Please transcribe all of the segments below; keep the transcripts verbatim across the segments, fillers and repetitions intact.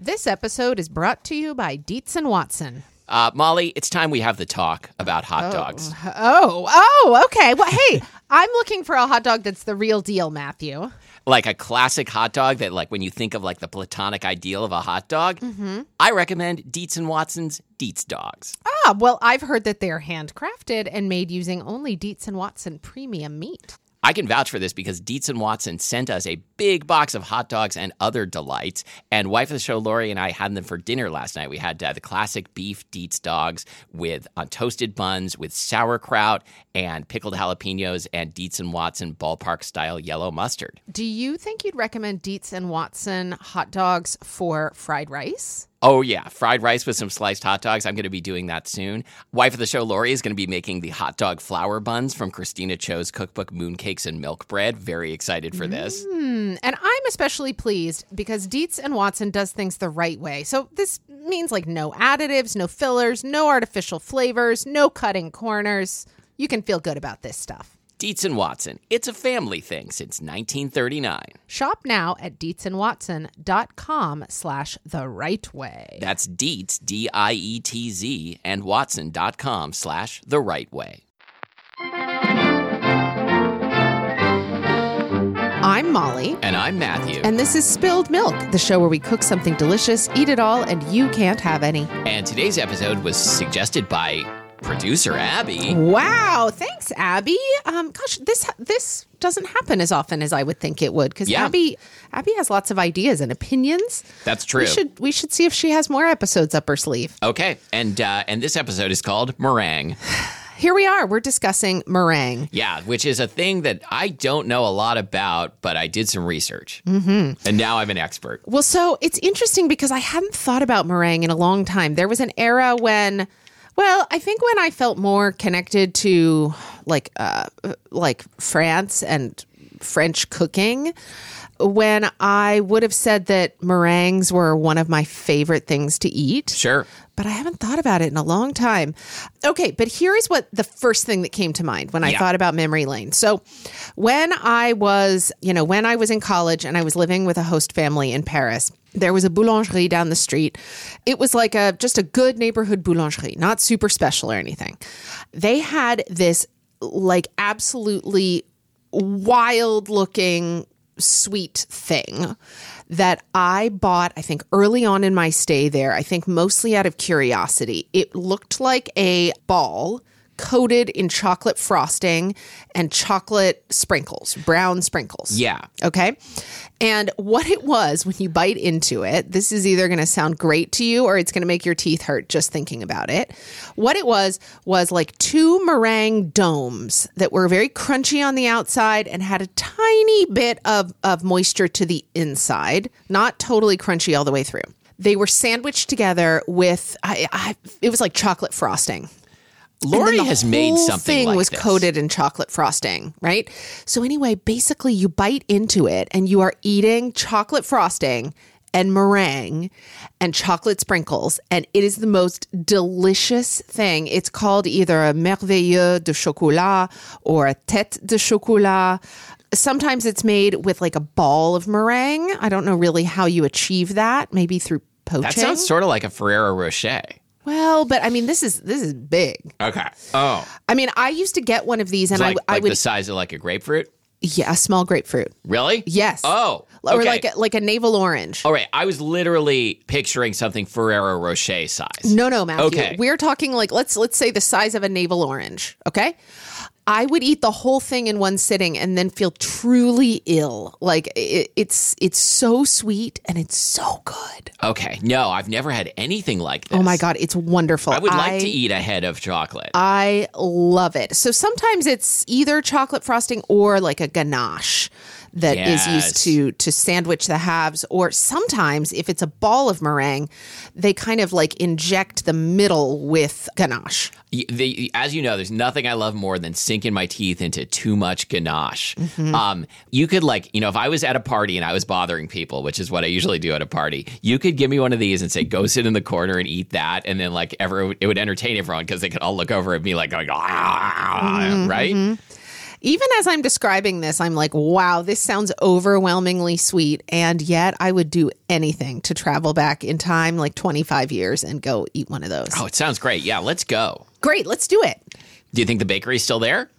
This episode is brought to you by Dietz and Watson. Uh, Molly, it's time we have the talk about hot oh. dogs. Oh, oh, okay. Well, hey, I'm looking for a hot dog that's the real deal, Matthew. Like a classic hot dog that, like, when you think of, like, the platonic ideal of a hot dog, mm-hmm. I recommend Dietz and Watson's Dietz Dogs. Ah, well, I've heard that they're handcrafted and made using only Dietz and Watson premium meat. I can vouch for this because Dietz and Watson sent us a big box of hot dogs and other delights. And wife of the show, Lori, and I had them for dinner last night. We had uh, the classic beef Dietz dogs with uh, toasted buns with sauerkraut and pickled jalapenos and Dietz and Watson ballpark-style yellow mustard. Do you think you'd recommend Dietz and Watson hot dogs for fried rice? Oh, yeah. Fried rice with some sliced hot dogs. I'm going to be doing that soon. Wife of the show, Lori, is going to be making the hot dog flour buns from Christina Cho's cookbook, Mooncakes and Milk Bread. Very excited for this. Mm, and I'm especially pleased because Dietz and Watson does things the right way. So this means like no additives, no fillers, no artificial flavors, no cutting corners. You can feel good about this stuff. Dietz and Watson. It's a family thing since nineteen thirty-nine. Shop now at dietzandwatson.com slash the right way. That's Dietz, D I E T Z, and watson.com slash the right way. I'm Molly. And I'm Matthew. And this is Spilled Milk, the show where we cook something delicious, eat it all, and you can't have any. And today's episode was suggested by producer Abby. Wow, thanks, Abby. Um, gosh, this this doesn't happen as often as I would think it would because yeah. Abby Abby has lots of ideas and opinions. That's true. We should we should see if she has more episodes up her sleeve. Okay, and uh, and this episode is called Meringue. Here we are. We're discussing meringue. Yeah, which is a thing that I don't know a lot about, but I did some research. Mm-hmm. And now I'm an expert. Well, so it's interesting because I hadn't thought about meringue in a long time. There was an era when, well, I think when I felt more connected to like uh, like France and French cooking, when I would have said that meringues were one of my favorite things to eat. Sure. But I haven't thought about it in a long time. Okay, but here is what the first thing that came to mind when I yeah. thought about memory lane. So when I was, you know, when I was in college and I was living with a host family in Paris, there was a boulangerie down the street. It was like a just a good neighborhood boulangerie, not super special or anything. They had this like absolutely wild looking sweet thing that I bought, I think, early on in my stay there, I think mostly out of curiosity. It looked like a ball coated in chocolate frosting and chocolate sprinkles, brown sprinkles. Yeah. Okay. And what it was, when you bite into it, this is either going to sound great to you or it's going to make your teeth hurt just thinking about it. What it was, was like two meringue domes that were very crunchy on the outside and had a tiny bit of, of moisture to the inside, not totally crunchy all the way through. They were sandwiched together with, I, I, it was like chocolate frosting. Lori has made something like was this. Coated in chocolate frosting, right? So anyway, basically you bite into it and you are eating chocolate frosting and meringue and chocolate sprinkles, and it is the most delicious thing. It's called either a merveilleux de chocolat or a tête de chocolat. Sometimes it's made with like a ball of meringue. I don't know really how you achieve that, maybe through poaching. That sounds sort of like a Ferrero Rocher. Well, but I mean, this is this is big. Okay. Oh. I mean, I used to get one of these, and like, I, I like would the size of like a grapefruit. Yeah, a small grapefruit. Really? Yes. Oh. Or okay. like a, like a navel orange. All right. I was literally picturing something Ferrero Rocher size. No, no, Matthew. Okay. We're talking like let's let's say the size of a navel orange. Okay. I would eat the whole thing in one sitting and then feel truly ill. Like it, it's it's so sweet and it's so good. Okay. No, I've never had anything like this. Oh my God, it's wonderful. I would like I, to eat a head of chocolate. I love it. So sometimes it's either chocolate frosting or like a ganache that yes. is used to to sandwich the halves. Or sometimes if it's a ball of meringue, they kind of like inject the middle with ganache. The, as you know, there's nothing I love more than sinking my teeth into too much ganache. Mm-hmm. Um, you could like, you know, if I was at a party and I was bothering people, which is what I usually do at a party, you could give me one of these and say, go sit in the corner and eat that. And then like ever, it would entertain everyone because they could all look over at me like, going, ah, mm-hmm. right? Even as I'm describing this, I'm like, wow, this sounds overwhelmingly sweet. And yet I would do anything to travel back in time, like twenty-five years, and go eat one of those. Oh, it sounds great. Yeah, let's go. Great. Let's do it. Do you think the bakery's still there?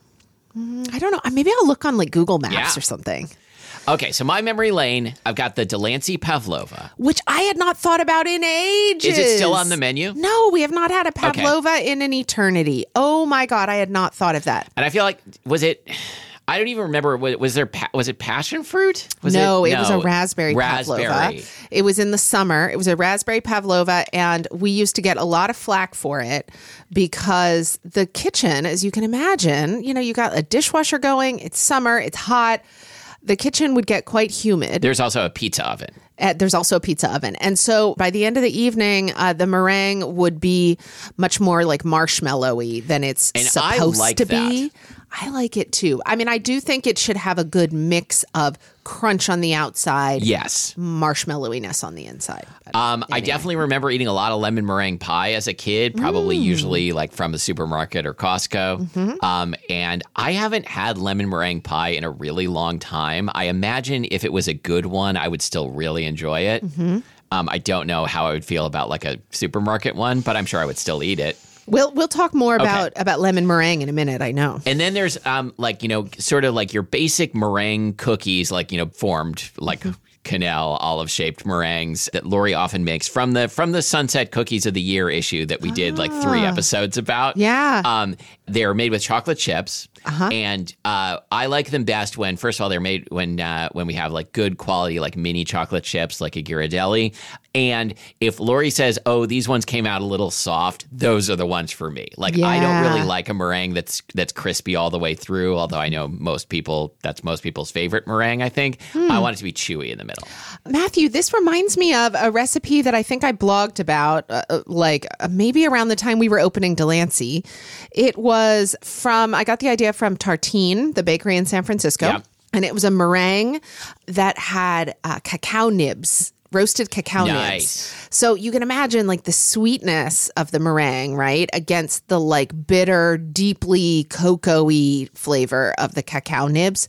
I don't know. Maybe I'll look on like Google Maps Yeah. or something. Okay, so my memory lane, I've got the Delancey Pavlova. Which I had not thought about in ages. Is it still on the menu? No, we have not had a pavlova in an eternity. Oh my God, I had not thought of that. And I feel like, was it... I don't even remember. Was, was there? Was it passion fruit? Was no, it, it was a raspberry, raspberry pavlova. It was in the summer. It was a raspberry pavlova, and we used to get a lot of flack for it because the kitchen, as you can imagine, you know, you got a dishwasher going. It's summer. It's hot. The kitchen would get quite humid. There's also a pizza oven. Uh, there's also a pizza oven. And so by the end of the evening, uh, the meringue would be much more like marshmallowy than it's and supposed I like to that. be. I like it too. I mean, I do think it should have a good mix of crunch on the outside, Yes. marshmallowiness on the inside. But Um, I anyway. definitely remember eating a lot of lemon meringue pie as a kid, probably Mm. usually like from the supermarket or Costco. Mm-hmm. Um, and I haven't had lemon meringue pie in a really long time. I imagine if it was a good one, I would still really enjoy it. Mm-hmm. Um, I don't know how I would feel about like a supermarket one, but I'm sure I would still eat it. We'll we'll talk more Okay. about, about lemon meringue in a minute, I know. And then there's um like, you know, sort of like your basic meringue cookies, like, you know, formed like Canel olive shaped meringues that Lori often makes from the from the Sunset Cookies of the Year issue that we did like three episodes about. Yeah. Um, they're made with chocolate chips. Uh-huh. And uh, I like them best when, first of all, they're made when uh, when we have like good quality, like mini chocolate chips, like a Ghirardelli. And if Lori says, "Oh, these ones came out a little soft," those are the ones for me. Like I don't Yeah. really like a meringue that's that's crispy all the way through. Although I know most people, that's most people's favorite meringue. I think I want it to be chewy in the middle. Matthew, this reminds me of a recipe that I think I blogged about, uh, uh, like uh, maybe around the time we were opening Delancey. It was from, I got the idea from Tartine, the bakery in San Francisco. Yep. And it was a meringue that had uh, cacao nibs. Roasted cacao Nice. nibs. So you can imagine like the sweetness of the meringue, right? Against the like bitter, deeply cocoa-y flavor of the cacao nibs.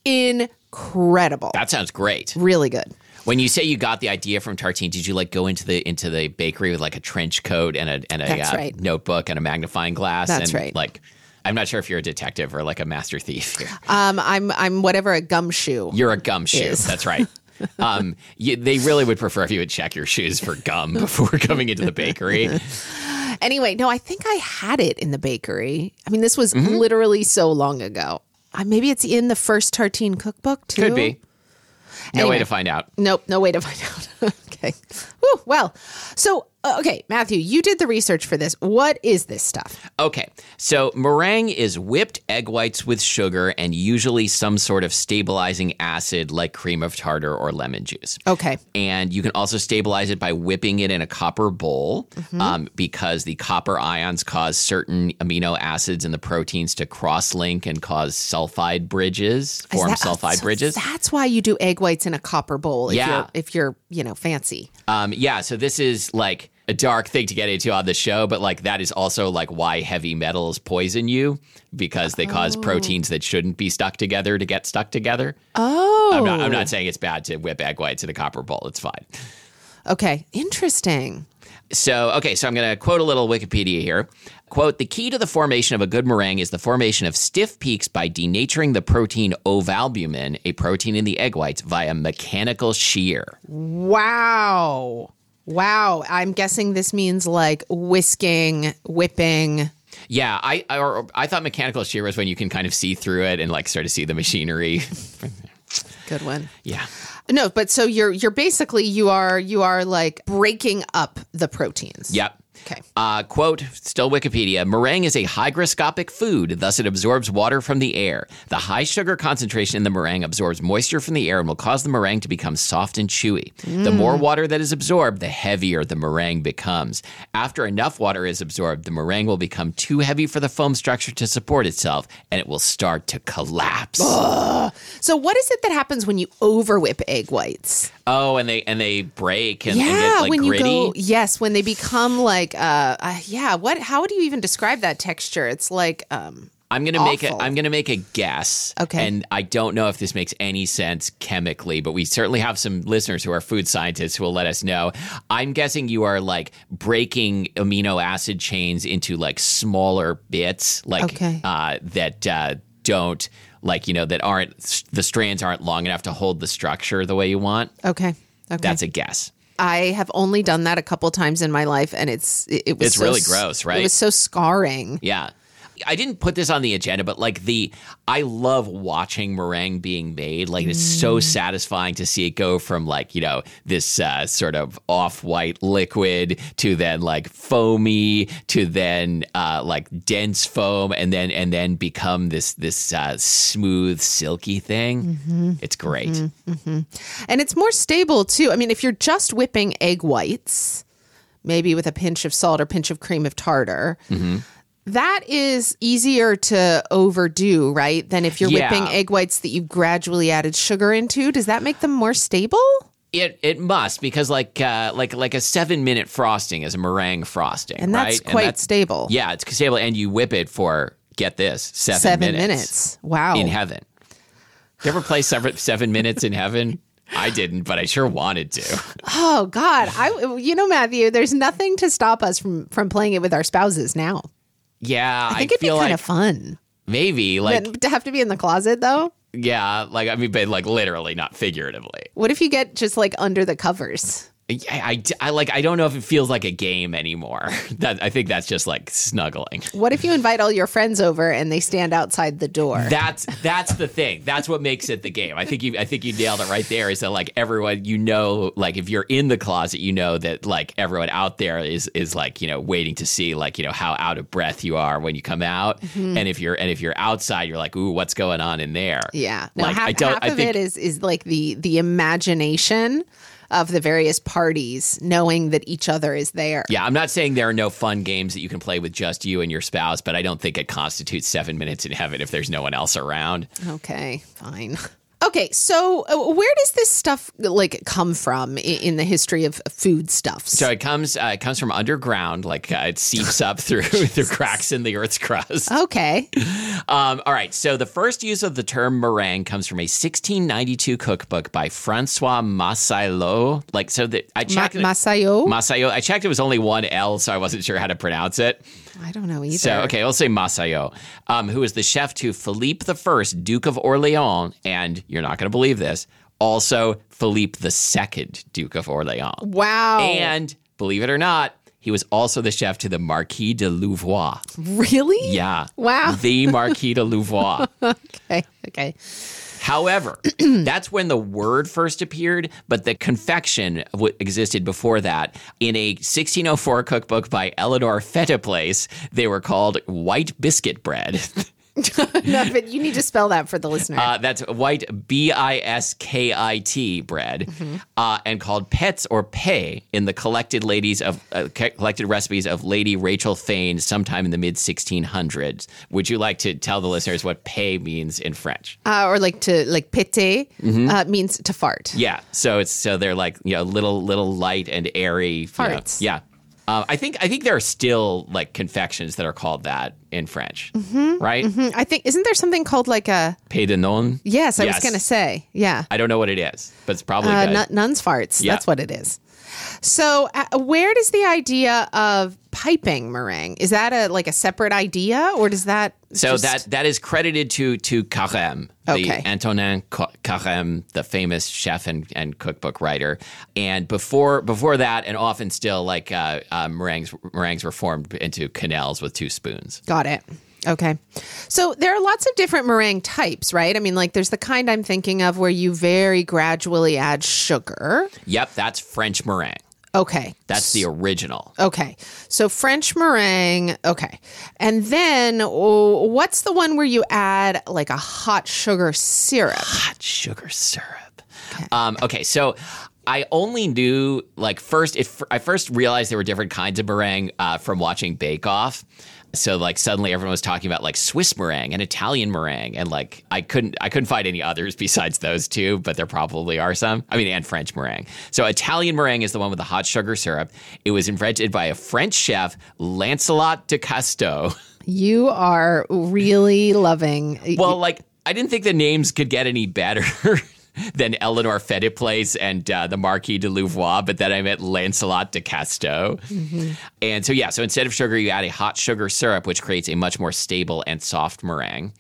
Incredible. That sounds great. Really good. When you say you got the idea from Tartine, did you like go into the into the bakery with like a trench coat and a and a That's uh, right. notebook and a magnifying glass? That's and, right. Like, I'm not sure if you're a detective or like a master thief here. Um, I'm I'm whatever a gumshoe. You're a gumshoe. Is. That's right. Um, you, they really would prefer if you would check your shoes for gum before coming into the bakery. Anyway, no, I think I had it in the bakery. I mean, this was Mm-hmm. literally so long ago. Uh, maybe it's in the first Tartine cookbook too. Could be. No Anyway. way to find out. Nope, no way to find out. Okay. Whew, well, so uh, okay, Matthew, you did the research for this. What is this stuff? Okay, so meringue is whipped egg whites with sugar and usually some sort of stabilizing acid like cream of tartar or lemon juice. Okay. And you can also stabilize it by whipping it in a copper bowl Mm-hmm. um, because the copper ions cause certain amino acids in the proteins to cross-link and cause sulfide bridges, Is form that- sulfide so bridges. That's why you do egg whites in a copper bowl. If Yeah. You're, if you're, you know, fancy. Um, yeah, so this is like a dark thing to get into on the show, but like that is also like why heavy metals poison you because they cause proteins that shouldn't be stuck together to get stuck together. Oh. I'm not, I'm not saying it's bad to whip egg whites in a copper bowl. It's fine. Okay. Interesting. So, okay, so I'm going to quote a little Wikipedia here. Quote, the key to the formation of a good meringue is the formation of stiff peaks by denaturing the protein ovalbumin, a protein in the egg whites, via mechanical shear. Wow. Wow. I'm guessing this means like whisking, whipping. Yeah, I I, or, I thought mechanical shear was when you can kind of see through it and like sort of see the machinery. Good one. Yeah. No, but so you're you're basically you are you are like breaking up the proteins. Yep. Okay. Uh, quote, still Wikipedia, meringue is a hygroscopic food, thus it absorbs water from the air. The high sugar concentration in the meringue absorbs moisture from the air and will cause the meringue to become soft and chewy. The more water that is absorbed, the heavier the meringue becomes. After enough water is absorbed, the meringue will become too heavy for the foam structure to support itself, and it will start to collapse. So what is it that happens when you over whip egg whites? Oh, and they and they break and, yeah, and get like when gritty. you go yes, when they become like uh, uh yeah, what how would you even describe that texture? It's like um I'm gonna make a awful. I'm gonna make a guess. Okay. And I don't know if this makes any sense chemically, but we certainly have some listeners who are food scientists who will let us know. I'm guessing you are like breaking amino acid chains into like smaller bits, like Okay. uh, that uh, don't like you know that aren't the strands aren't long enough to hold the structure the way you want. Okay. Okay. That's a guess. I have only done that a couple times in my life, and it's it, it was It's so really s- gross, right? It was so scarring. Yeah. I didn't put this on the agenda, but like the, I love watching meringue being made. Like it's so satisfying to see it go from like, you know, this uh, sort of off-white liquid to then like foamy to then uh, like dense foam and then and then become this this uh, smooth, silky thing. Mm-hmm. It's great. Mm-hmm. Mm-hmm. And it's more stable too. I mean, if you're just whipping egg whites, maybe with a pinch of salt or pinch of cream of tartar, Mm-hmm. that is easier to overdo, right? Than if you're Yeah. whipping egg whites that you've gradually added sugar into. Does that make them more stable? It it must because like uh, like like a seven minute frosting is a meringue frosting, And that's right? quite stable. Yeah, it's stable, and you whip it for get this seven, Seven minutes, minutes. Wow. in heaven. You ever play seven seven minutes in heaven? I didn't, but I sure wanted to. Oh God, I you know Matthew, there's nothing to stop us from from playing it with our spouses now. Yeah, I I, think it'd be feel kind like of fun. maybe like But to have to be in the closet though. yeah, like I mean, but like literally, not figuratively. What if you get just like under the covers? I, I, I like I don't know if it feels like a game anymore. That I think that's just like snuggling. What if you invite all your friends over and they stand outside the door? That's that's the thing. That's what makes it the game. I think you I think you nailed it right there. Is that like everyone you know, like if you're in the closet, you know that like everyone out there is is like you know waiting to see like you know how out of breath you are when you come out, Mm-hmm. and if you're and if you're outside, you're like, ooh, what's going on in there? Yeah. No, Like, half, I don't- half I of think- it is is like the the imagination of the various parties knowing that each other is there. Yeah, I'm not saying there are no fun games that you can play with just you and your spouse, but I don't think it constitutes seven minutes in heaven if there's no one else around. Okay, fine. Okay, so uh, where does this stuff like come from in, in the history of foodstuffs? So it comes uh, it comes from underground, like uh, it seeps up through through cracks in the Earth's crust. Okay. Um, all right, so the first use of the term meringue comes from a sixteen ninety-two cookbook by Francois Massaillot. Like, so that I Ma- checked. it- Massaillot? Massaillot. I checked; it was only one L, so I wasn't sure how to pronounce it. I don't know either. So, okay, we'll say Massaillot, um, who was the chef to Philippe the First, Duke of Orleans, and you're not going to believe this, also Philippe the Second, Duke of Orleans. Wow. And believe it or not, he was also the chef to the Marquis de Louvois. Really? Yeah. Wow. The Marquis de Louvois. Okay. Okay. However, that's when the word first appeared, but the confection w- existed before that. In a sixteen oh four cookbook by Eleanor Fetteplace, they were called white biscuit bread. No, but you need to spell that for the listener. Uh, that's white B I S K I T bread, Mm-hmm. uh, and called pets or pay in the collected ladies of uh, co- collected recipes of Lady Rachel Fane sometime in the mid sixteen hundreds. Would you like to tell the listeners what pay means in French? uh, or like to like péter Mm-hmm. uh, means to fart. Yeah, so it's so they're like you know little little light and airy you know, Farts. yeah, uh, I think I think there are still like confections that are called that in French, right? Hmm, I think isn't there something called like a Pain de non. yes? I was Yes. going to say yeah. I don't know what it is, but it's probably Uh, good. nun- nuns farts. Yeah. That's what it is. So, uh, where does the idea of piping meringue is that a like a separate idea, or does that So just- that that is credited to to Carême, the Okay. Antonin Ca- Carême, the famous chef and, and cookbook writer. And before before that, and often still, like uh, uh, meringues meringues were formed into quenelles with two spoons. Got it. Okay. So there are lots of different meringue types, right? I mean, like there's the kind I'm thinking of where you very gradually add sugar. Yep, that's French meringue. Okay. That's the original. Okay. So French meringue. Okay. And then oh, what's the one where you add like a hot sugar syrup? Hot sugar syrup. Um, okay, so I only knew, like, first, it, I first realized there were different kinds of meringue uh, from watching Bake Off. So, like, suddenly everyone was talking about, like, Swiss meringue and Italian meringue. And, like, I couldn't I couldn't find any others besides those two, but there probably are some. I mean, and French meringue. So Italian meringue is the one with the hot sugar syrup. It was invented by a French chef, Lancelot de Casteau. You are really loving. Well, like, I didn't think the names could get any better than Eleanor Fetiplace and uh, the Marquis de Louvois, but then I met Lancelot de Casteau. Mm-hmm. And so, yeah, so instead of sugar, you add a hot sugar syrup, which creates a much more stable and soft meringue.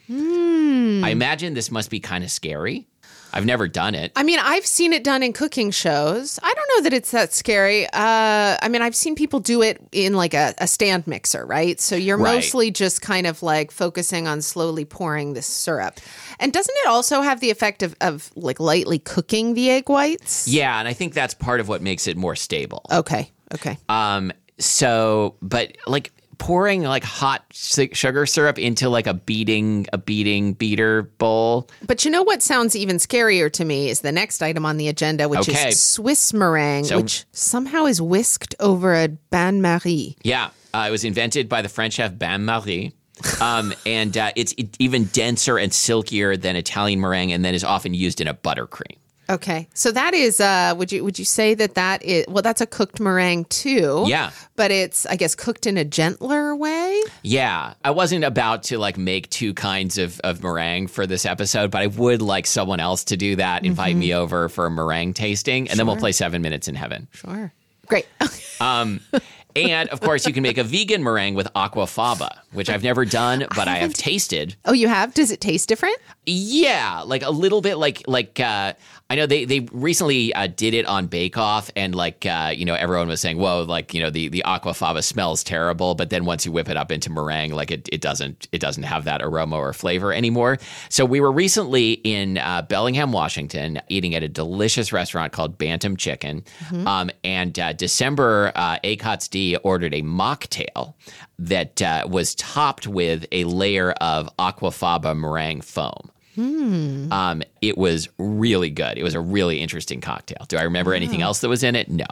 Mm. I imagine this must be kind of scary. I've never done it. I mean, I've seen it done in cooking shows. I don't know that it's that scary. Uh, I mean, I've seen people do it in like a, a stand mixer, right? So you're right. mostly just kind of like focusing on slowly pouring this syrup. And doesn't it also have the effect of, of like lightly cooking the egg whites? Yeah, and I think that's part of what makes it more stable. Okay, okay. Um. So, but like pouring like hot sugar syrup into like a beating a beating beater bowl. But you know what sounds even scarier to me is the next item on the agenda, which okay. is Swiss meringue, so, which somehow is whisked over a bain-marie. Yeah, uh, it was invented by the French chef bain-marie. um, and uh, it's it, even denser and silkier than Italian meringue, and then is often used in a buttercream. Okay, so that is, uh, would you would you say that that is, well, that's a cooked meringue too. Yeah. But it's, I guess, cooked in a gentler way? Yeah. I wasn't about to like make two kinds of, of meringue for this episode, but I would like someone else to do that, invite mm-hmm. me over for a meringue tasting, and sure. then we'll play Seven Minutes in Heaven. Sure. Great. um, and, of course, you can make a vegan meringue with aquafaba, which I've never done, but I, I have tasted. Oh, you have? Does it taste different? Yeah, like a little bit like, like uh, I know they, they recently uh, did it on Bake Off, and like, uh, you know, everyone was saying, whoa, like, you know, the, the aquafaba smells terrible, but then once you whip it up into meringue, like it, it doesn't it doesn't have that aroma or flavor anymore. So we were recently in uh, Bellingham, Washington, eating at a delicious restaurant called Bantam Chicken, mm-hmm. um, and uh, December, uh, A C O T S D ordered a mocktail that uh, was topped with a layer of aquafaba meringue foam. Hmm. Um, it was really good. It was a really interesting cocktail. Do I remember wow. anything else that was in it? No.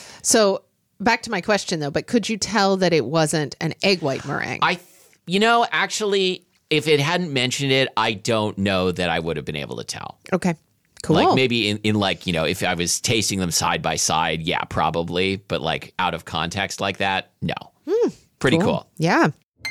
So back to my question, though, but could you tell that it wasn't an egg white meringue? I, you know, actually, if it hadn't mentioned it, I don't know that I would have been able to tell. Okay. Cool. Like maybe in, in like, you know, if I was tasting them side by side, yeah, probably. But like out of context like that, no. Hmm. Pretty cool. cool. Yeah.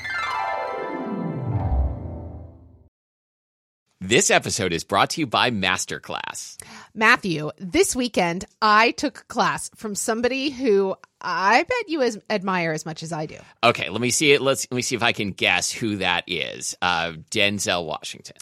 This episode is brought to you by Masterclass. Matthew, this weekend, I took a class from somebody who I bet you as, admire as much as I do. Okay, let me see it. Let's let me see if I can guess who that is. Uh, Denzel Washington.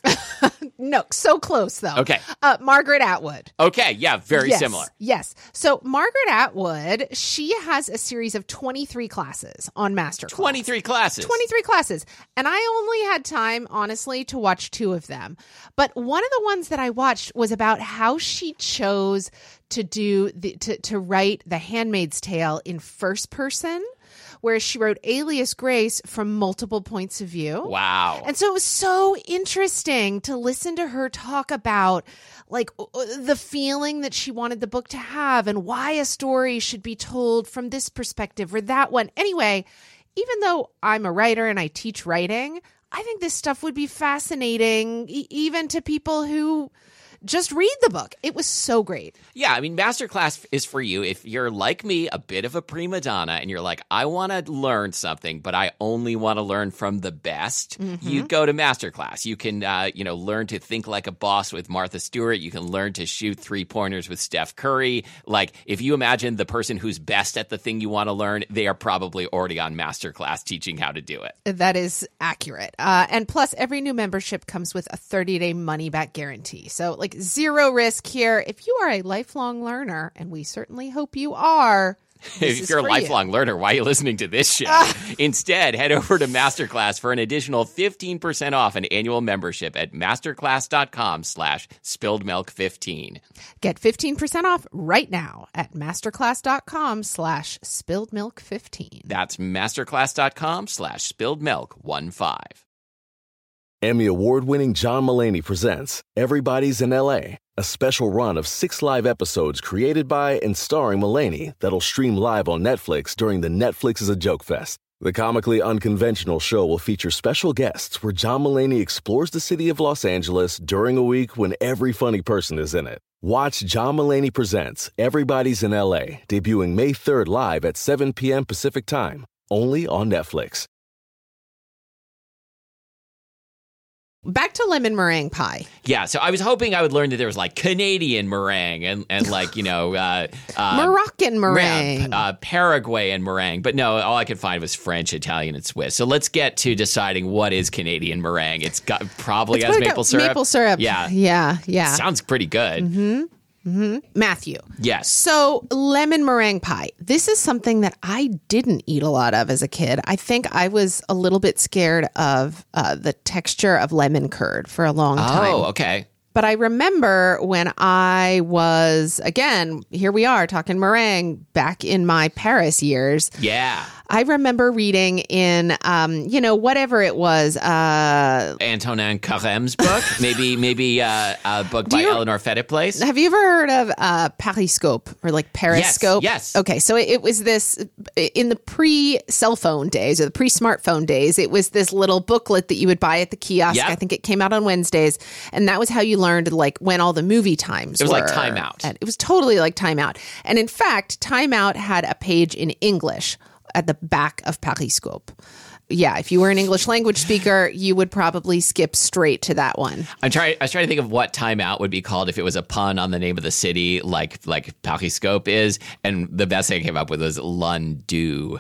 No, so close though. Okay. Uh, Margaret Atwood. Okay, yeah, very yes, similar. Yes. So Margaret Atwood, she has a series of twenty-three classes on Masterclass. twenty-three classes. twenty-three classes. And I only had time, honestly, to watch two of them. But one of the ones that I watched was about how she chose to do the to, to write The Handmaid's Tale in first person, where she wrote Alias Grace from multiple points of view. Wow. And so it was so interesting to listen to her talk about like the feeling that she wanted the book to have and why a story should be told from this perspective or that one. Anyway, even though I'm a writer and I teach writing, I think this stuff would be fascinating e- even to people who just read the book. It was so great. Yeah, I mean, Masterclass is for you if you're like me, a bit of a prima donna, and you're like, I want to learn something, but I only want to learn from the best. Mm-hmm. You go to Masterclass. You can, uh, you know, learn to think like a boss with Martha Stewart. You can learn to shoot three pointers with Steph Curry. Like, if you imagine the person who's best at the thing you want to learn, they are probably already on Masterclass teaching how to do it. That is accurate. Uh, and plus, every new membership comes with a thirty-day money-back guarantee. So, like, zero risk here. If you are a lifelong learner, and we certainly hope you are, if you're a lifelong you. learner, why are you listening to this show? Instead, head over to Masterclass for an additional fifteen percent off an annual membership at masterclass.com slash spilled milk 15. Get fifteen percent off right now at masterclass.com slash spilled milk 15. That's masterclass.com slash spilled milk 15. Emmy award-winning John Mulaney presents Everybody's in L A a special run of six live episodes created by and starring Mulaney that'll stream live on Netflix during the Netflix is a Joke Fest. The comically unconventional show will feature special guests where John Mulaney explores the city of Los Angeles during a week when every funny person is in it. Watch John Mulaney Presents Everybody's in L A, debuting May third live at seven p.m. Pacific Time, only on Netflix. Back to lemon meringue pie. Yeah, so I was hoping I would learn that there was like Canadian meringue and, and like, you know, uh, uh, Moroccan meringue. Uh, Paraguayan meringue. But no, all I could find was French, Italian, and Swiss. So let's get to deciding what is Canadian meringue. It's got probably It's has got maple syrup. Maple syrup. Yeah. Yeah, yeah. Sounds pretty good. Mm-hmm. Mm-hmm. Matthew. Yes. So lemon meringue pie. This is something that I didn't eat a lot of as a kid. I think I was a little bit scared of uh, the texture of lemon curd for a long time. Oh, okay. But I remember when I was, again, here we are talking meringue back in my Paris years. Yeah. I remember reading in, um, you know, whatever it was. Uh, Antonin Carême's book. maybe maybe uh, a book by you, Eleanor Fetterplace. Have you ever heard of uh, Periscope or like Periscope? Yes, yes. Okay, so it, it was this, in the pre-cell phone days or the pre-smartphone days, it was this little booklet that you would buy at the kiosk. Yep. I think it came out on Wednesdays. And that was how you learned like when all the movie times It was were. like Time Out. And it was totally like Time Out. And in fact, Time Out had a page in English at the back of Periscope. Yeah, if you were an English language speaker, you would probably skip straight to that one. I'm trying. I was trying to think of what Time Out would be called if it was a pun on the name of the city, like like Periscope is. And the best thing I came up with was Lundu.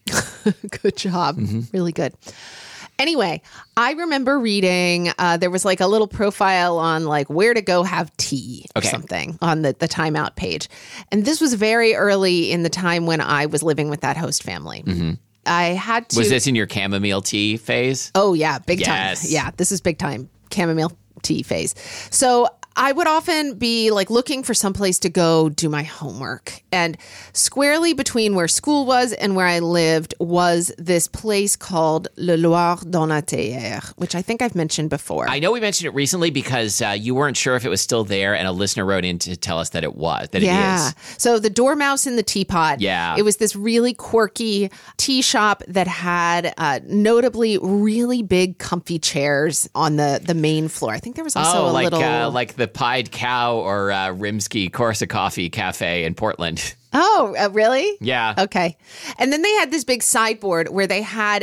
Good job. Mm-hmm. Really good. Anyway, I remember reading, uh, there was like a little profile on like where to go have tea or Okay. something on the, the Time Out page. And this was very early in the time when I was living with that host family. Mm-hmm. I had to. Was this in your chamomile tea phase? Oh, yeah. Big Yes. time. Yeah. This is big time chamomile tea phase. So I would often be like looking for someplace to go do my homework. And squarely between where school was and where I lived was this place called Le Loir Donatière, which I think I've mentioned before. I know we mentioned it recently because uh, you weren't sure if it was still there, and a listener wrote in to tell us that it was, that yeah. it is. So the Dormouse in the Teapot. Yeah. It was this really quirky tea shop that had uh, notably really big comfy chairs on the, the main floor. I think there was also Oh, a like little... uh, like the Pied Cow or uh, Rimsky Corsa Coffee Cafe in Portland. Oh, uh, really? Yeah. Okay. And then they had this big sideboard where they had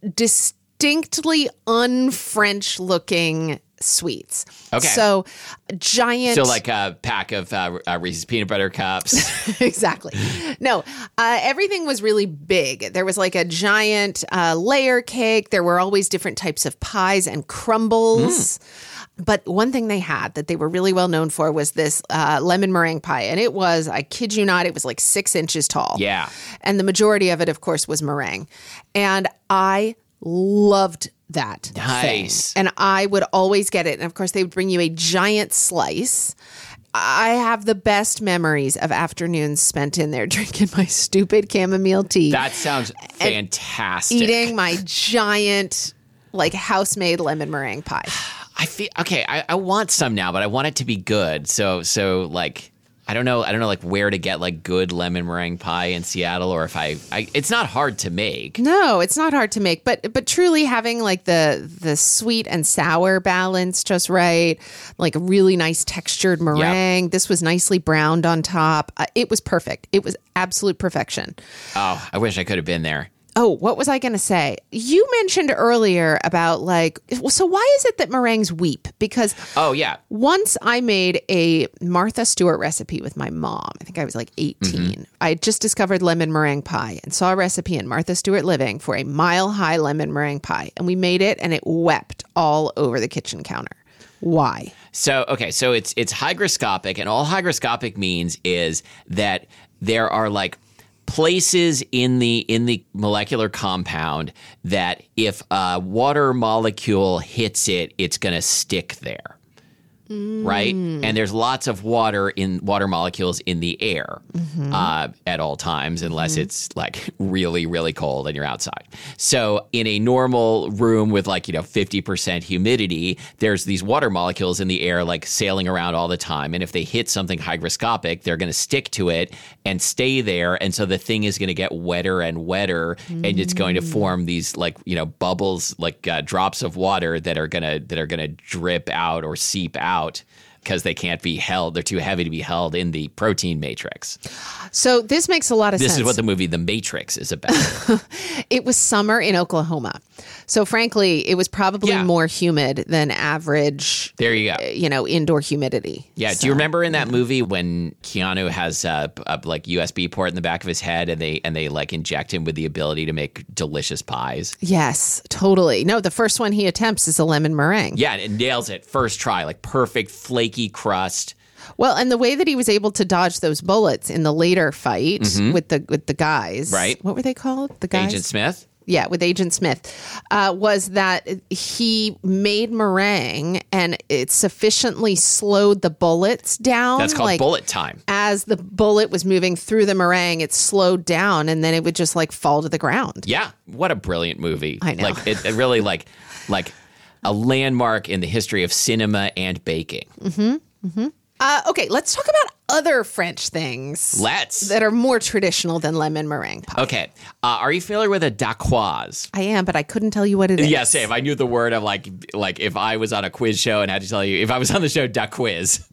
distinctly un-French looking sweets. Okay. So giant. So like a pack of uh, uh, Reese's peanut butter cups. Exactly. No, uh, everything was really big. There was like a giant uh, layer cake. There were always different types of pies and crumbles. Mm. But one thing they had that they were really well known for was this uh, lemon meringue pie. And it was, I kid you not, it was like six inches tall. Yeah. And the majority of it, of course, was meringue. And I loved that Nice. thing. And I would always get it. And of course, they would bring you a giant slice. I have the best memories of afternoons spent in there drinking my stupid chamomile tea. That sounds fantastic. Eating my giant, like, house-made lemon meringue pie. I feel okay. I, I want some now, but I want it to be good. So, so like, I don't know. I don't know, like, where to get like good lemon meringue pie in Seattle, or if I, I it's not hard to make. No, it's not hard to make, but but truly having like the the sweet and sour balance just right, like a really nice textured meringue. Yep. This was nicely browned on top. Uh, it was perfect. It was absolute perfection. Oh, I wish I could have been there. Oh, what was I going to say? You mentioned earlier about like, so why is it that meringues weep? Because oh yeah, once I made a Martha Stewart recipe with my mom. I think I was like eighteen. Mm-hmm. I had just discovered lemon meringue pie and saw a recipe in Martha Stewart Living for a mile high lemon meringue pie, and we made it, and it wept all over the kitchen counter. Why? So okay, so it's it's hygroscopic, and all hygroscopic means is that there are like places in the in the molecular compound that if a water molecule hits it, it's going to stick there. right? And there's lots of water in water molecules in the air mm-hmm. uh, at all times, unless mm-hmm. it's like really, really cold and you're outside. So in a normal room with like, you know, fifty percent humidity, there's these water molecules in the air like sailing around all the time. And if they hit something hygroscopic, they're going to stick to it and stay there. And so the thing is going to get wetter and wetter, mm-hmm. and it's going to form these like, you know, bubbles, like uh, drops of water that are going to that are going to drip out or seep out. out because they can't be held. They're too heavy to be held in the protein matrix. So this makes a lot of this sense. This is what the movie The Matrix is about. It was summer in Oklahoma. So frankly, it was probably yeah. more humid than average. There you go. You know, indoor humidity. Yeah. So, do you remember in that yeah. movie when Keanu has a, a like U S B port in the back of his head and they and they like inject him with the ability to make delicious pies? Yes, totally. No, the first one he attempts is a lemon meringue. Yeah, and it nails it first try, like perfect flaky crust. Well, and the way that he was able to dodge those bullets in the later fight mm-hmm. with the with the guys, right? What were they called? The guys, Agent Smith. Yeah, with Agent Smith, uh, was that he made meringue and it sufficiently slowed the bullets down. That's called like, bullet time. As the bullet was moving through the meringue, it slowed down and then it would just like fall to the ground. Yeah, what a brilliant movie! I know. Like it, it really like like a landmark in the history of cinema and baking. Mm-hmm. Mm-hmm. Uh, okay, let's talk about other French things. Let's. That are more traditional than lemon meringue pie. Okay. Uh, are you familiar with a dacquoise? I am, but I couldn't tell you what it is. Yeah, same. I knew the word of like, like if I was on a quiz show and had to tell you, if I was on the show Dacquiz.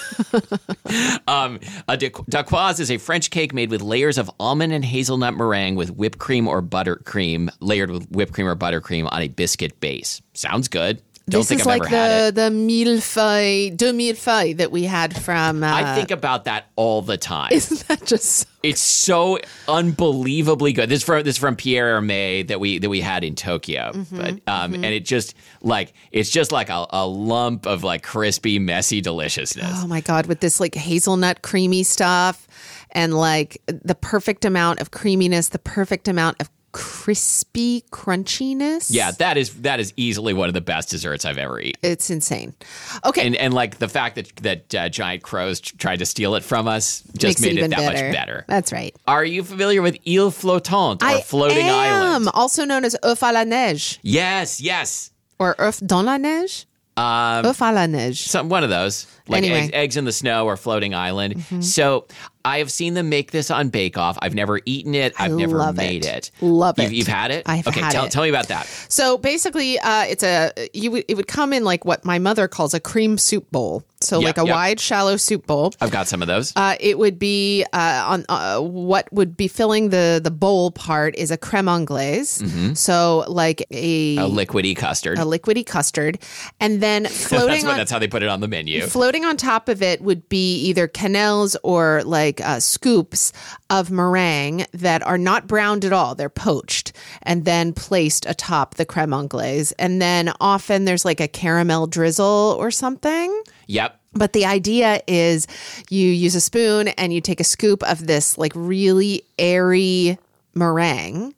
um, a dacquoise is a French cake made with layers of almond and hazelnut meringue with whipped cream or buttercream, layered with whipped cream or buttercream on a biscuit base. Sounds good. Don't this think is I've like ever had the it. the millefeuille, deux millefeuilles that we had from. Uh, I think about that all the time. Isn't that just? So It's so unbelievably good. This is from this is from Pierre Hermé that we that we had in Tokyo, mm-hmm, but um, mm-hmm. and it just like it's just like a, a lump of like crispy, messy deliciousness. Oh my god! With this like hazelnut creamy stuff, and like the perfect amount of creaminess, the perfect amount of crispy crunchiness. Yeah, that is that is easily one of the best desserts I've ever eaten. It's insane. Okay, and and like the fact that that uh, Giant Crows t- tried to steal it from us just Makes made it, it, even that better. much better. That's right. Are you familiar with Île Flottante or I Floating am, Island? Also known as œuf à la neige. Yes, yes. Or œuf dans la neige. Um, œuf à la neige. Some one of those, like Anyway. eggs, eggs in the snow or Floating Island. Mm-hmm. So I have seen them make this on Bake Off. I've never eaten it. I've I never love made it. it. Love You've, it. you've had it? I've okay, had tell, it. tell me about that. So basically, uh, it's a you would it would come in like what my mother calls a cream soup bowl. So Yep, like a yep. wide, shallow soup bowl. I've got some of those. Uh, it would be uh, on uh, what would be filling the the bowl part is a crème anglaise. Mm-hmm. So like a a liquidy custard. a liquidy custard, and then that's, floating what, on that's how they put it on the menu. floating on top of it would be either quenelles or like uh, scoops of meringue that are not browned at all. They're poached and then placed atop the crème anglaise. And then often there's like a caramel drizzle or something. Yep. But the idea is you use a spoon and you take a scoop of this like really airy meringue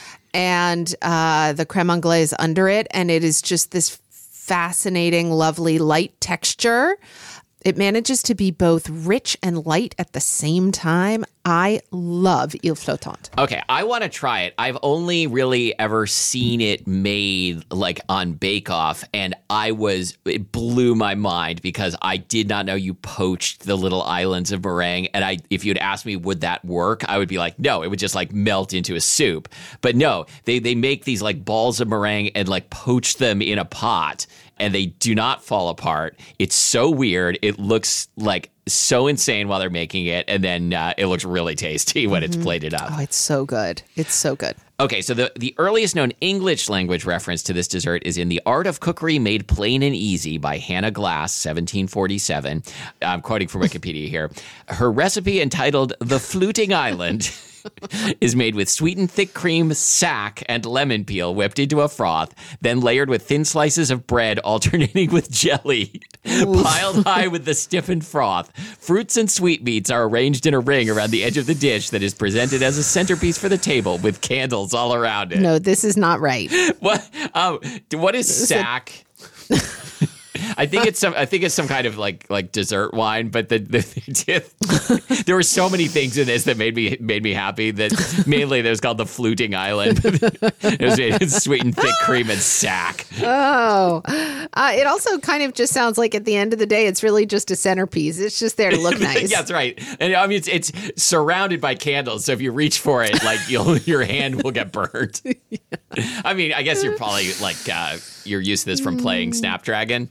and uh, the crème anglaise under it. And it is just this fascinating, lovely, light texture. It manages to be both rich and light at the same time. I love Île Flottante. Okay, I want to try it. I've only really ever seen it made like on Bake Off, and I was, it blew my mind because I did not know you poached the little islands of meringue. And I, if you'd asked me, would that work? I would be like, no, it would just like melt into a soup. But no, they, they make these like balls of meringue and like poach them in a pot, and they do not fall apart. It's so weird. It looks like so insane while they're making it, and then uh, it looks really tasty when it's plated up. Oh, it's so good. It's so good. Okay, so the, the earliest known English language reference to this dessert is in The Art of Cookery Made Plain and Easy by Hannah Glass, seventeen forty-seven. I'm quoting from Wikipedia here. Her recipe, entitled The Fluting Island, is made with sweetened thick cream, sack, and lemon peel whipped into a froth, then layered with thin slices of bread alternating with jelly. Piled high with the stiffened froth, fruits and sweetmeats are arranged in a ring around the edge of the dish that is presented as a centerpiece for the table with candles all around it. No, this is not right. What? Um, what is sack? I think it's some. I think it's some kind of like like dessert wine. But the, the there were so many things in this that made me made me happy. That mainly it was called the Fluting Island. It was made with sweetened thick cream and sack. Oh, uh, it also kind of just sounds like at the end of the day, it's really just a centerpiece. It's just there to look nice. Yeah, that's right. And I mean, it's it's surrounded by candles. So if you reach for it, like you'll your hand will get burned. Yeah. I mean, I guess you're probably like uh, you're used to this from playing Snapdragon.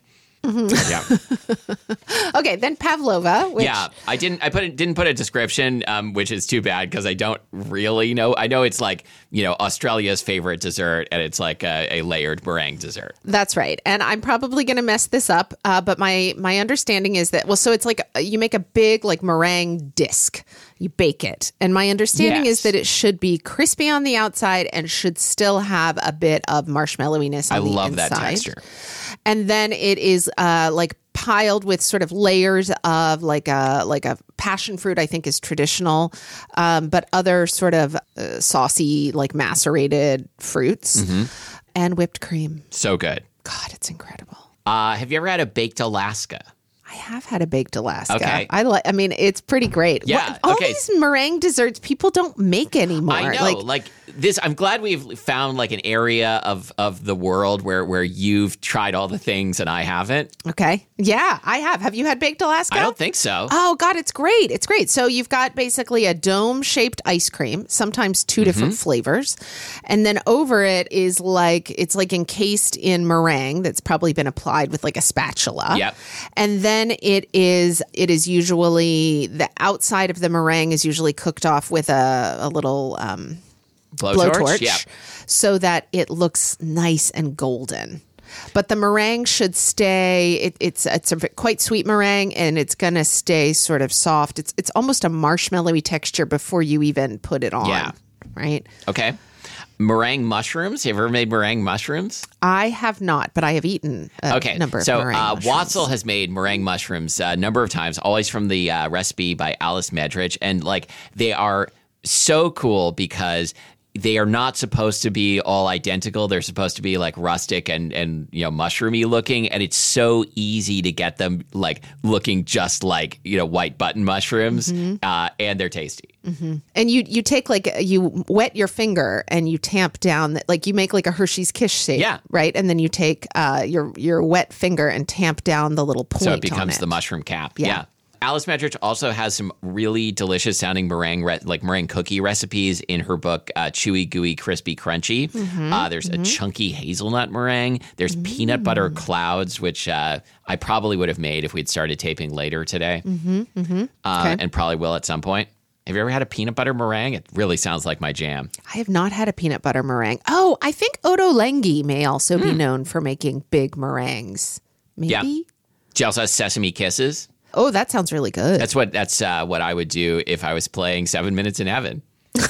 Mm-hmm. Yeah. Okay, then pavlova. Which... Yeah, I didn't. I put it, didn't put a description, um, which is too bad because I don't really know. I know it's like you know Australia's favorite dessert, and it's like a, a layered meringue dessert. That's right, and I'm probably going to mess this up. Uh, but my my understanding is that well, so it's like you make a big like meringue disc, you bake it, and my understanding yes. is that it should be crispy on the outside and should still have a bit of marshmallowiness on I the inside. love that texture. And then it is uh, like piled with sort of layers of like a like a passion fruit, I think is traditional, um, but other sort of uh, saucy, like macerated fruits mm-hmm. and whipped cream. So good. God, it's incredible. Uh, have you ever had a baked Alaska? I have had a baked Alaska. Okay. I like. I mean, it's pretty great. Yeah. What, all okay. these meringue desserts people don't make anymore. I know. Like, like this, I'm glad we've found like an area of of the world where where you've tried all the things and I haven't. Okay. Yeah, I have. Have you had baked Alaska? I don't think so. Oh God, it's great. It's great. So you've got basically a dome shaped ice cream, sometimes two mm-hmm. different flavors, and then over it is like it's like encased in meringue that's probably been applied with like a spatula. Yep. And then it is it is usually the outside of the meringue is usually cooked off with a, a little um, blowtorch, blowtorch yeah. so that it looks nice and golden. But the meringue should stay. It, it's it's a quite sweet meringue, and it's gonna stay sort of soft. It's it's almost a marshmallowy texture before you even put it on. Yeah. Right. Okay. Meringue mushrooms. Have you ever made meringue mushrooms? I have not, but I have eaten a okay. number of so, meringue uh, mushrooms. Watzel has made meringue mushrooms a number of times, always from the uh, recipe by Alice Medrich. And like they are so cool because they are not supposed to be all identical. They're supposed to be like rustic and, and you know, mushroomy looking. And it's so easy to get them like looking just like, you know, white button mushrooms. Mm-hmm. Uh, and they're tasty. Mm-hmm. And you you take like, you wet your finger and you tamp down, like you make like a Hershey's Kiss shape. Yeah. Right. And then you take uh, your, your wet finger and tamp down the little point on it. So it becomes the mushroom cap. Yeah. yeah. Alice Medrich also has some really delicious sounding meringue, re- like meringue cookie recipes in her book, uh, Chewy, Gooey, Crispy, Crunchy. Mm-hmm, uh, there's mm-hmm. a chunky hazelnut meringue. There's mm-hmm. peanut butter clouds, which uh, I probably would have made if we'd started taping later today, mm-hmm, mm-hmm. Uh, okay. and probably will at some point. Have you ever had a peanut butter meringue? It really sounds like my jam. I have not had a peanut butter meringue. Oh, I think Odo Lengi may also mm. be known for making big meringues. Maybe? Yeah. She also has Sesame Kisses. Oh, that sounds really good. That's what that's uh, what I would do if I was playing Seven Minutes in Heaven.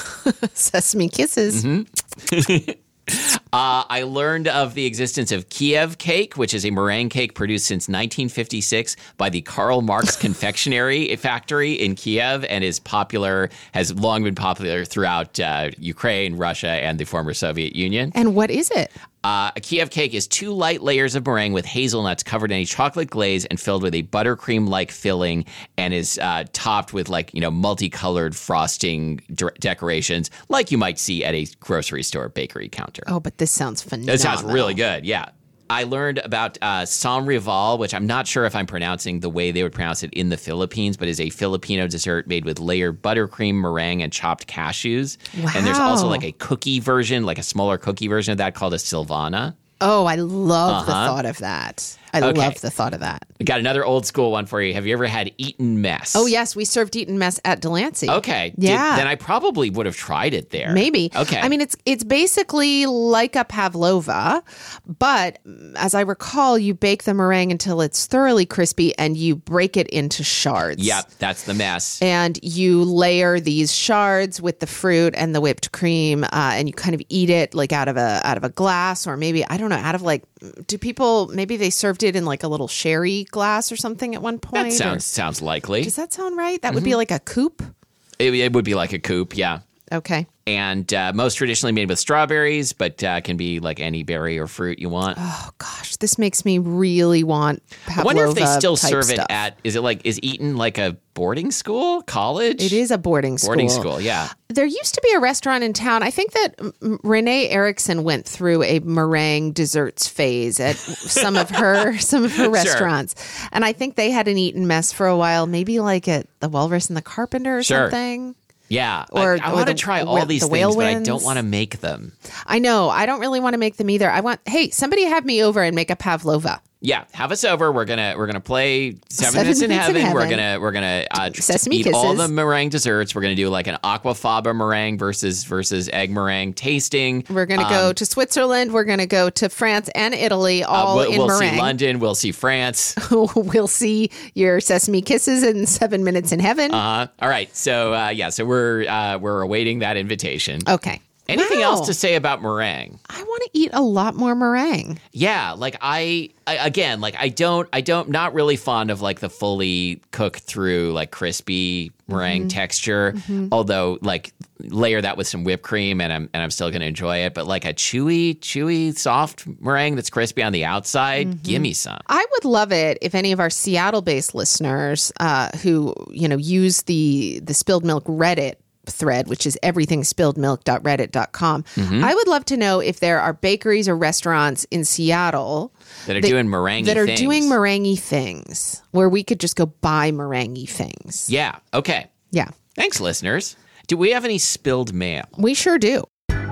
Sesame Kisses. Mm-hmm. Uh, I learned of the existence of Kiev cake, which is a meringue cake produced since nineteen fifty-six by the Karl Marx Confectionery Factory in Kiev, and is popular, has long been popular throughout uh, Ukraine, Russia, and the former Soviet Union. And what is it? Uh, a Kiev cake is two light layers of meringue with hazelnuts covered in a chocolate glaze and filled with a buttercream-like filling, and is uh, topped with like, you know, multicolored frosting de- decorations like you might see at a grocery store bakery counter. Oh, but this sounds phenomenal. It sounds really good, yeah. I learned about uh, Sam Rival, which I'm not sure if I'm pronouncing the way they would pronounce it in the Philippines, but is a Filipino dessert made with layered buttercream, meringue, and chopped cashews. Wow. And there's also like a cookie version, like a smaller cookie version of that called a Silvana. Oh, I love uh-huh. the thought of that. I okay. love the thought of that. We got another old school one for you. Have you ever had Eton Mess? Oh, yes. We served Eton Mess at Delancey. Okay. Yeah. Did, then I probably would have tried it there. Maybe. Okay. I mean, it's it's basically like a pavlova, but as I recall, you bake the meringue until it's thoroughly crispy and you break it into shards. Yep, that's the mess. And you layer these shards with the fruit and the whipped cream, uh, and you kind of eat it like out of a out of a glass, or maybe, I don't know, out of like, do people, maybe they served it in like a little sherry glass or something at one point? That sounds or, sounds likely. does that sound right? That mm-hmm. would be Mm-hmm. like a coupe? It, it would be like a coupe, yeah. Okay. And uh, most traditionally made with strawberries, but uh, can be like any berry or fruit you want. Oh gosh, this makes me really want pavlova. I wonder if they still type serve stuff. it at, is it like, is Eton like a boarding school, college? It is a boarding school. Boarding school, yeah. There used to be a restaurant in town. I think that M- Renee Erickson went through a meringue desserts phase at some of her some of her restaurants, and I think they had an Eton mess for a while. Maybe like at the Walrus and the Carpenter or Sure. something. Yeah, Or- I, I or want to the- try the all whale- these the things, whale but I winds. don't want to make them. I know. I don't really want to make them either. I want. Hey, somebody have me over and make a pavlova. Yeah, have us over. We're gonna we're gonna play Seven, Seven Minutes in Minutes in Heaven. We're Heaven. gonna we're gonna uh, tr- Sesame eat all Kisses. the meringue desserts. We're gonna do like an aquafaba meringue versus versus egg meringue tasting. We're going to go to Switzerland. We're going to go to France and Italy, all Uh, we'll in we'll meringue. see London. We'll see France. We'll see your Sesame Kisses in Seven Minutes in Heaven. Uh, all right. So uh, yeah. So we're uh, we're awaiting that invitation. Okay. Anything Wow. else to say about meringue? I want to eat a lot more meringue. Yeah, like I, I again, like I don't, I don't, not really fond of like the fully cooked through like crispy meringue Mm-hmm. texture. Although like layer that with some whipped cream and I'm and I'm still going to enjoy it. But like a chewy, chewy, soft meringue that's crispy on the outside, Mm-hmm. give me some. I would love it if any of our Seattle-based listeners uh, who, you know, use the the Spilled Milk Reddit thread, which is everything spilled milk dot reddit dot com. Mm-hmm. I would love to know if there are bakeries or restaurants in Seattle That are doing meringue that are things. doing meringue things where we could just go buy meringue things. Yeah. Okay. Yeah, Thanks, listeners. Do we have any spilled mail? we sure do.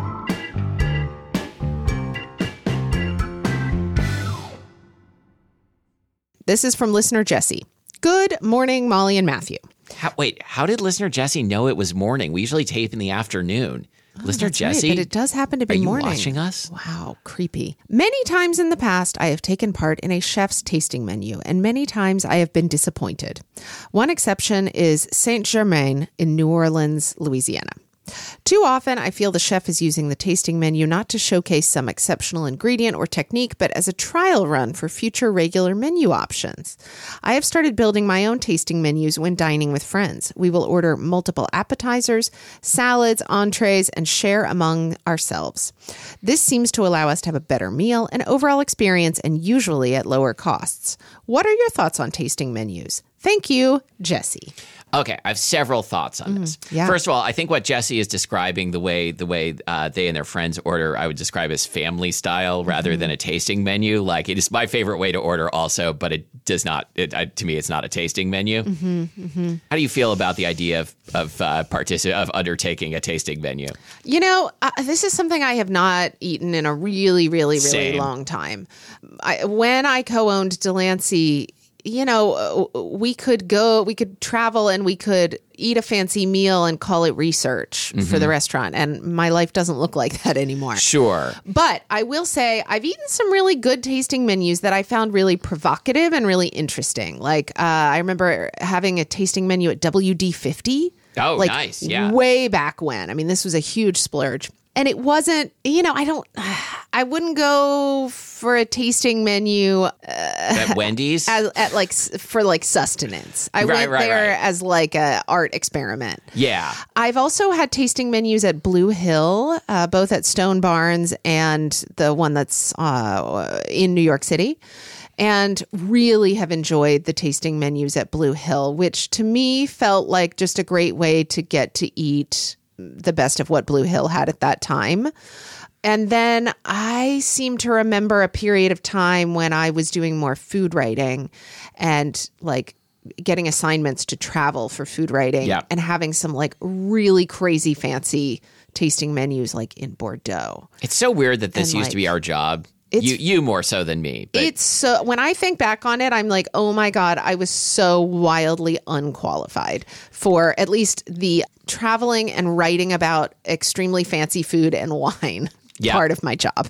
This is from listener Jesse. Good morning, Molly and Matthew. How, wait, how did listener Jesse know it was morning? We usually tape in the afternoon. listener That's right, Jesse, but it does happen to be are you morning. watching us? Wow, creepy. Many times in the past, I have taken part in a chef's tasting menu, and many times I have been disappointed. One exception is Saint Germain in New Orleans, Louisiana. Too often, I feel the chef is using the tasting menu not to showcase some exceptional ingredient or technique, but as a trial run for future regular menu options. I have started building my own tasting menus when dining with friends. We will order multiple appetizers, salads, entrees, and share among ourselves. This seems to allow us to have a better meal and overall experience, and usually at lower costs. What are your thoughts on tasting menus? Thank you, Jesse. Okay, I have several thoughts on this. yeah. First of all, I think what Jesse is describing, the way the way uh, they and their friends order, I would describe as family style rather than a tasting menu. Like, it is my favorite way to order also, but it does not, it, uh, to me, it's not a tasting menu. Mm-hmm, mm-hmm. How do you feel about the idea of of, uh, partici- of undertaking a tasting menu? You know, uh, this is something I have not eaten in a really, really, really Same. long time. I, when I co-owned Delancey, you know, uh, we could go, we could travel and we could eat a fancy meal and call it research for the restaurant. And my life doesn't look like that anymore. Sure. But I will say I've eaten some really good tasting menus that I found really provocative and really interesting. Like uh, I remember having a tasting menu at W D fifty. Oh, like, nice. Yeah. Way back when. I mean, this was a huge splurge. And it wasn't, you know, I don't, I wouldn't go for a tasting menu uh, At Wendy's? as, at like, s- for like sustenance. I Right, went right, there right. as like a art experiment. yeah. I've also had tasting menus at Blue Hill, uh, both at Stone Barns and the one that's uh, in New York City, and really have enjoyed the tasting menus at Blue Hill, which to me felt like just a great way to get to eat the best of what Blue Hill had at that time. And then I seem to remember a period of time when I was doing more food writing and like getting assignments to travel for food writing Yeah. and having some like really crazy fancy tasting menus like in Bordeaux. It's so weird that this And, used to be like, our job. it's- You you more so than me. But It's so, when I think back on it, I'm like, oh my God, I was so wildly unqualified for at least the traveling and writing about extremely fancy food and wine Yeah. part of my job.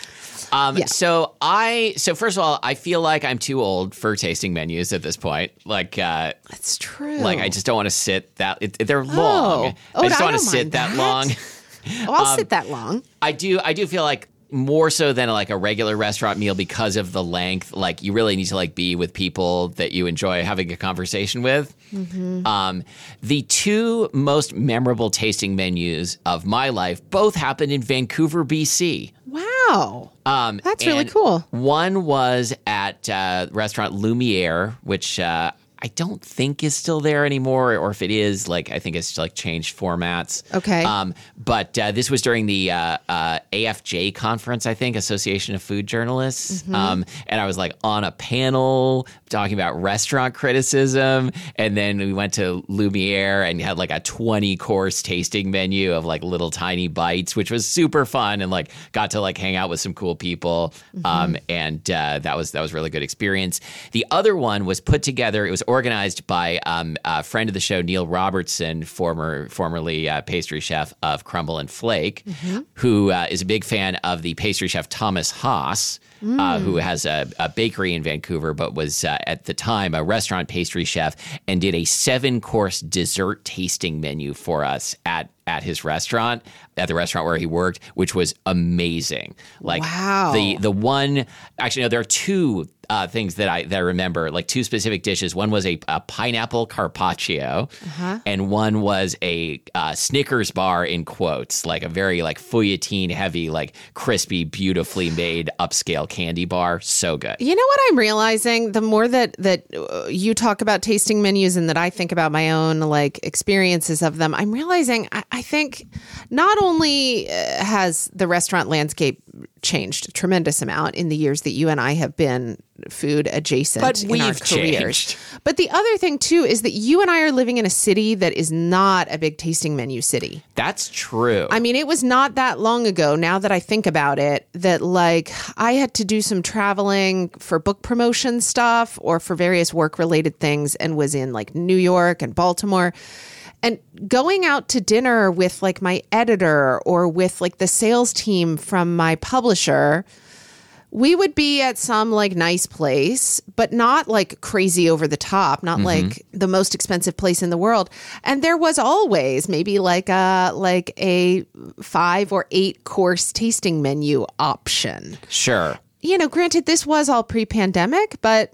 Um, Yeah. So I, so first of all, I feel like I'm too old for tasting menus at this point. Like, uh, That's true. like I just don't want to sit that. It, they're long. Oh, I just I don't want to don't sit mind that, that. long. oh, I'll um, sit that long. I do. I do feel like more so than like a regular restaurant meal because of the length. Like you really need to like be with people that you enjoy having a conversation with. Mm-hmm. Um, the two most memorable tasting menus of my life both happened in Vancouver, B C. Wow. Um, That's really cool. One was at uh, restaurant Lumiere, which uh, I don't think is still there anymore, or if it is, like I think it's like changed formats. Okay. Um, but uh, this was during the uh, uh, A F J conference, I think, Association of Food Journalists. Mm-hmm. Um, and I was like on a panel talking about restaurant criticism, and then we went to Lumiere and had like a twenty course tasting menu of like little tiny bites, which was super fun, and like got to like hang out with some cool people. Mm-hmm. Um, and uh, that was that was a really good experience. The other one was put together. It was organized by um, a friend of the show, Neil Robertson, former formerly uh, pastry chef of Crumble and Flake, mm-hmm. who uh, is a big fan of the pastry chef Thomas Haas, mm. uh, who has a, a bakery in Vancouver, but was uh, at the time a restaurant pastry chef, and did a seven-course dessert tasting menu for us at at his restaurant, at the restaurant where he worked, which was amazing. Like wow. the the one, actually, no, there are two uh, things that I that I remember, like two specific dishes. One was a, a pineapple carpaccio, uh-huh. and one was a uh, Snickers bar in quotes, like a very like feuilletine heavy, like crispy, beautifully made upscale candy bar. So good. You know what I'm realizing? The more that that you talk about tasting menus and that I think about my own like experiences of them, I'm realizing I, I think not only has the restaurant landscape changed a tremendous amount in the years that you and I have been food adjacent but in we've our careers. Changed. But the other thing too is that you and I are living in a city that is not a big tasting menu city. That's true. I mean, it was not that long ago, now that I think about it, that like I had to do some traveling for book promotion stuff or for various work related things and was in like New York and Baltimore. And going out to dinner with like my editor or with like the sales team from my publisher, we would be at some like nice place, but not like crazy over the top, not mm-hmm. like the most expensive place in the world. And there was always maybe like a like a five or eight course tasting menu option. Sure. You know, granted, this was all pre-pandemic, but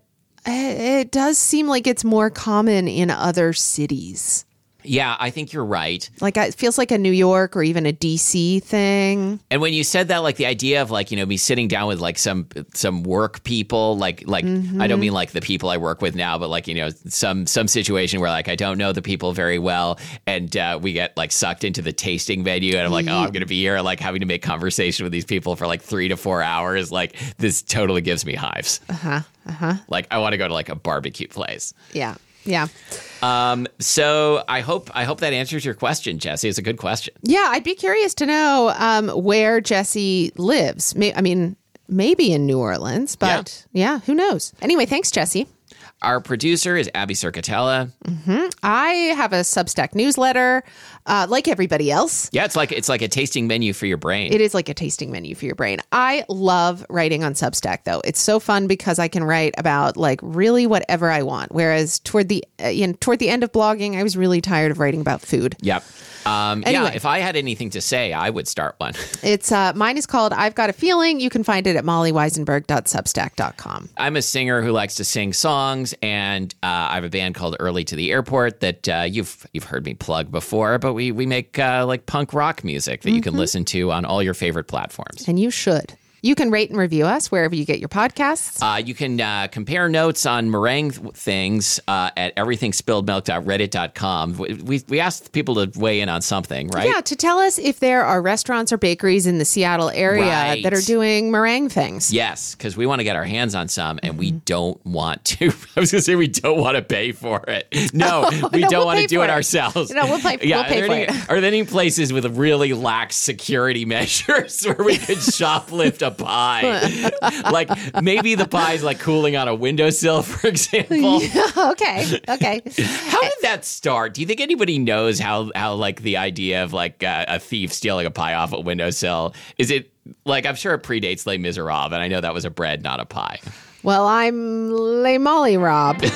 it does seem like it's more common in other cities. Yeah, I think you're right. Like it feels like a New York or even a D C thing. And when you said that, like the idea of like, you know, me sitting down with like some some work people, like like mm-hmm. I don't mean like the people I work with now, but like, you know, some some situation where like I don't know the people very well, and uh, we get like sucked into the tasting menu, and I'm like, oh, I'm going to be here like having to make conversation with these people for like three to four hours. Like this totally gives me hives. Uh-huh. Uh-huh. Like I want to go to like a barbecue place. Yeah. Yeah. Um, so I hope I hope that answers your question, Jesse. It's a good question. Yeah, I'd be curious to know um, where Jesse lives. May- I mean, maybe in New Orleans, but yeah. yeah, who knows? Anyway, thanks, Jesse. Our producer is Abby Circatella. Mm-hmm. I have a Substack newsletter, uh, like everybody else. Yeah, it's like it's like a tasting menu for your brain. It is like a tasting menu for your brain. I love writing on Substack, though. It's so fun because I can write about like really whatever I want. Whereas toward the uh, you know, toward the end of blogging, I was really tired of writing about food. Yep. Um, anyway, yeah, if I had anything to say, I would start one. It's uh, mine is called I've Got a Feeling. You can find it at molly weisenberg dot substack dot com. I'm a singer who likes to sing songs, and uh, I have a band called Early to the Airport that uh, you've you've heard me plug before, but we, we make uh, like punk rock music that mm-hmm. you can listen to on all your favorite platforms. And you should. You can rate and review us wherever you get your podcasts. Uh, you can uh, compare notes on meringue th- things uh, at everything spilled milk dot reddit dot com. We, we we asked people to weigh in on something, right? Yeah, to tell us if there are restaurants or bakeries in the Seattle area right. that are doing meringue things. Yes, because we want to get our hands on some, and mm-hmm. we don't want to. I was going to say we don't want to pay for it. No, oh, we no, don't we'll want to do it, it ourselves. No, we'll pay, yeah, we'll pay are for any, it. Are there any places with really lax security measures where we could shoplift a pie? Like maybe the pie's like cooling on a windowsill, for example. Yeah, okay, okay. How did that start? Do you think anybody knows how how like the idea of like uh, a thief stealing a pie off a windowsill? Is it like, I'm sure it predates Les Miserables, and I know that was a bread, not a pie. Well, I'm Les Molly Rob. And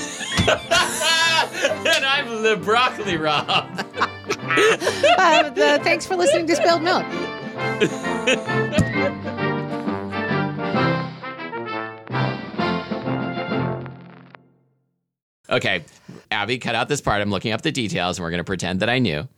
I'm Le Broccoli Rob. uh, the, thanks for listening to Spilled Milk. Okay, Abby, cut out this part. I'm looking up the details, and we're going to pretend that I knew.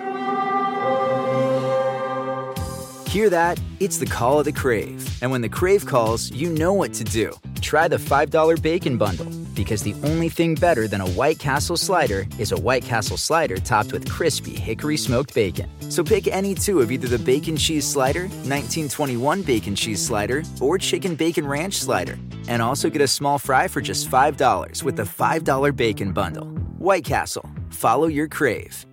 Hear that? It's the call of the Crave. And when the Crave calls, you know what to do. Try the five dollar Bacon Bundle, because the only thing better than a White Castle slider is a White Castle slider topped with crispy hickory smoked bacon. So pick any two of either the Bacon Cheese Slider, nineteen twenty-one Bacon Cheese Slider, or Chicken Bacon Ranch Slider. And also get a small fry for just five dollars with the five dollar Bacon Bundle. White Castle. Follow your Crave.